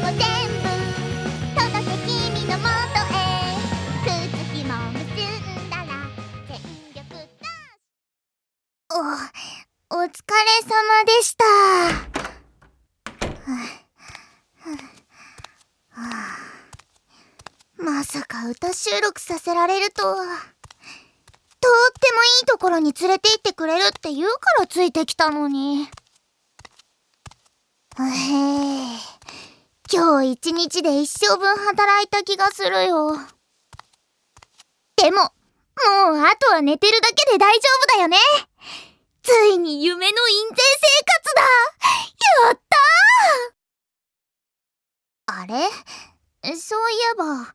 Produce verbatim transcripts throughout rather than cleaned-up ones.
全部届け君のもとへ。靴ひも結んだら全力ダッシュ。お、お疲れ様でした。まさか歌収録させられるとは。とってもいいところに連れて行ってくれるって言うからついてきたのに。へえ、今日一日で一生分働いた気がするよ。でも、もうあとは寝てるだけで大丈夫だよね。ついに夢の印税生活だ。やったー。あれ？そういえば、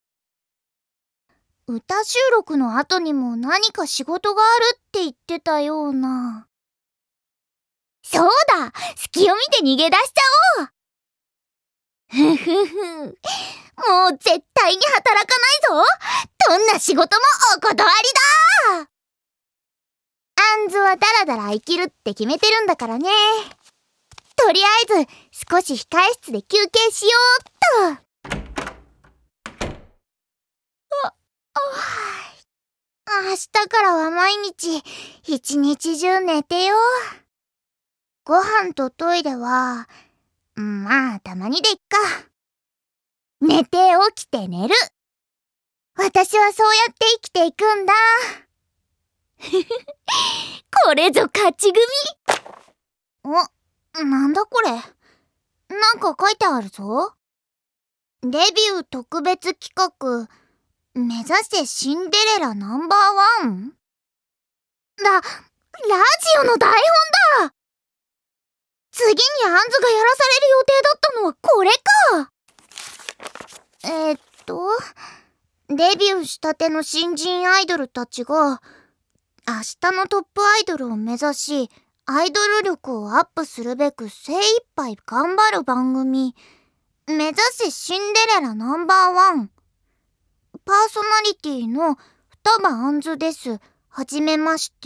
歌収録の後にも何か仕事があるって言ってたような。そうだ！隙を見て逃げ出しちゃおう。ふふふ。もう絶対に働かないぞ。どんな仕事もお断りだ。あんずはダラダラ生きるって決めてるんだからね。とりあえず少し控え室で休憩しようっと。あ、あ、明日からは毎日一日中寝てよ。ご飯とトイレは、まあたまにでいっか。寝て起きて寝る。私はそうやって生きていくんだ。これぞ勝ち組。お、なんだこれ。なんか書いてあるぞ。デビュー特別企画、目指せシンデレラナンバーワン？ラ、ラジオの台本だ。次にあんずがやらされる予定だったのはこれか。えー、っとデビューしたての新人アイドルたちが明日のトップアイドルを目指し、アイドル力をアップするべく精一杯頑張る番組、目指せシンデレラナンバーワン。パーソナリティの双葉あんずです。はじめまして。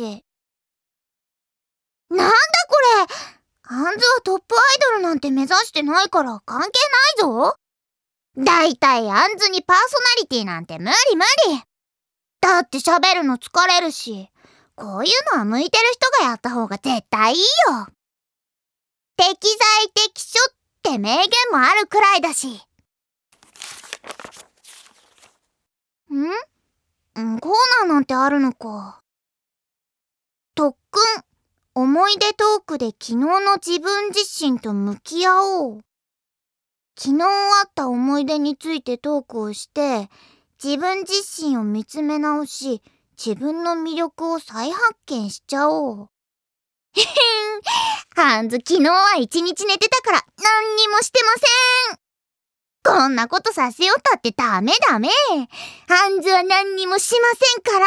なんだこれ。あんずはトップアイドルなんて目指してないから関係ないぞ。だいたいあんずにパーソナリティなんて無理無理。だって喋るの疲れるし、こういうのは向いてる人がやった方が絶対いいよ。適材適所って名言もあるくらいだし。ん？コーナーなんてあるのか。特訓、思い出トークで昨日の自分自身と向き合おう。昨日あった思い出についてトークをして、自分自身を見つめ直し、自分の魅力を再発見しちゃおう。へへん、ハンズ昨日は一日寝てたから何にもしてません。こんなことさせよったってダメダメ。ハンズは何にもしませんから。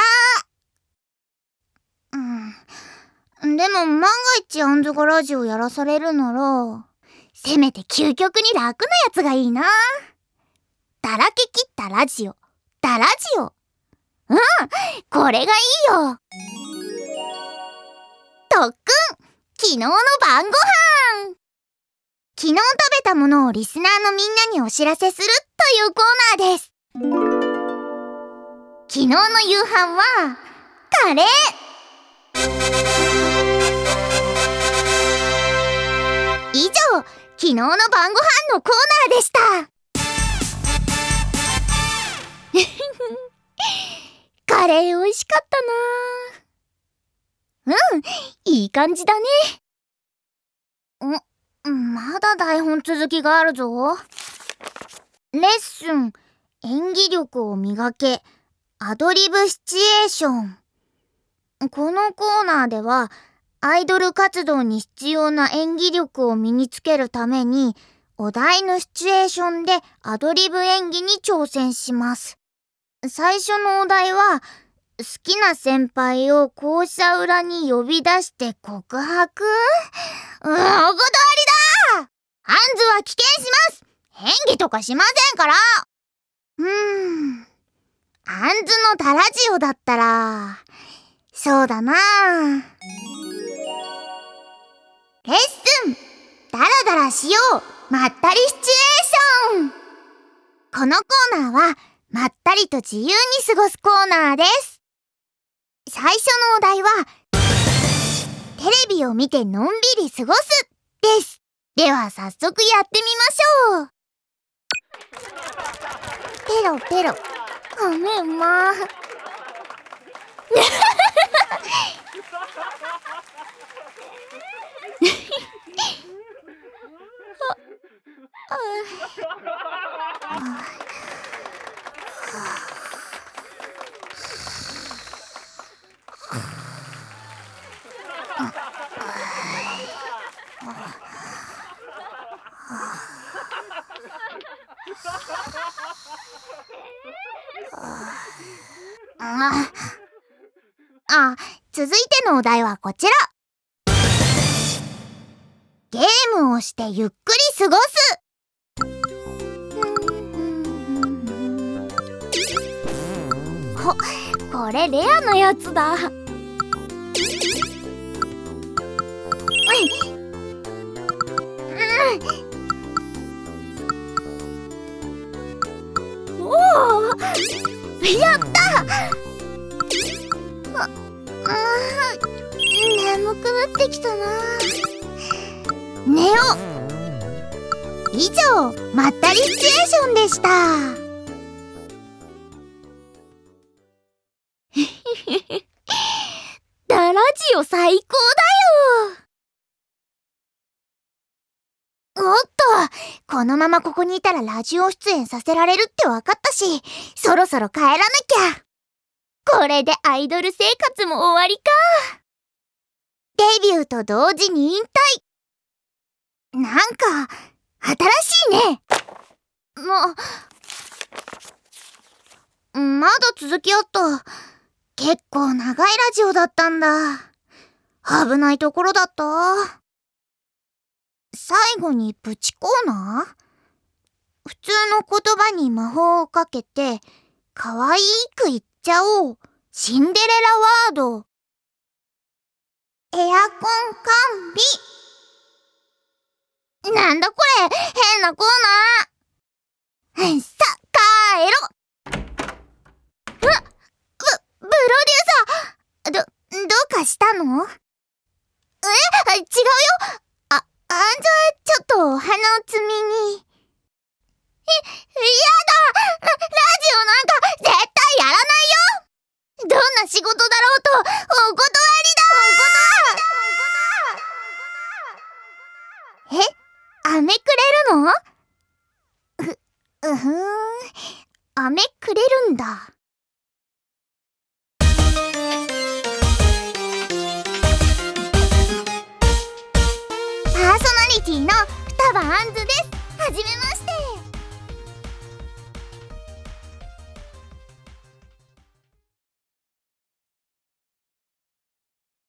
うん。でも万が一ハンズがラジオやらされるなら、せめて究極に楽なやつがいいな。だらけ切ったラジオ。だラジオ。うん、これがいいよ。特訓、昨日の晩ご飯。昨日食べたものをリスナーのみんなにお知らせするというコーナーです。昨日の夕飯はカレー。以上、昨日の晩ご飯のコーナーでした。カレー美味しかったな。うん、いい感じだね。ん、まだ台本続きがあるぞ。レッスン、演技力を磨け、アドリブシチュエーション。このコーナーでは、アイドル活動に必要な演技力を身につけるために、お題のシチュエーションでアドリブ演技に挑戦します。最初のお題は、好きな先輩を校舎裏に呼び出して告白？うん、お断りだ！ハンズは棄権します！演技とかしませんから。うーん。ハンズのダラジオだったら、そうだな。レッスン、ダラダラしよう、まったりシチュエーション。このコーナーはまったりと自由に過ごすコーナーです。最初のお題はテレビを見てのんびり過ごすです。では早速やってみましょう。ペロペロ。ごめんま。ああ、続いてのお題はこちら。ゲームをしてゆっくり過ごす。こ、これレアなやつだ。おお、やった！あ、あー、眠くなってきたな。寝よう。以上、まったりシチュエーションでした。だラジオ最高だよ。おっと、このままここにいたらラジオ出演させられるって分かったし、そろそろ帰らなきゃ。これでアイドル生活も終わりか。デビューと同時に引退。なんか新しいね。ま、まだ続きあった。結構長いラジオだったんだ。危ないところだった。最後にプチコーナー？普通の言葉に魔法をかけて可愛く言っちゃおう。シンデレラワード。エアコン完備。なんだこれ、変なコーナー。さ、帰ろ。うわっ、ブ、プロデューサー。ど、どうかしたの？え、違うよ。あ、あんじゃ、ちょっとお花を摘みに。え、やだ！ラ、ラジオなんか絶対やらないよ！どんな仕事だろうと、お断りだ！お断り！え？飴くれるの？う、うふーん。飴くれるんだ。パーソナリティの双葉あんずです。はじめまして。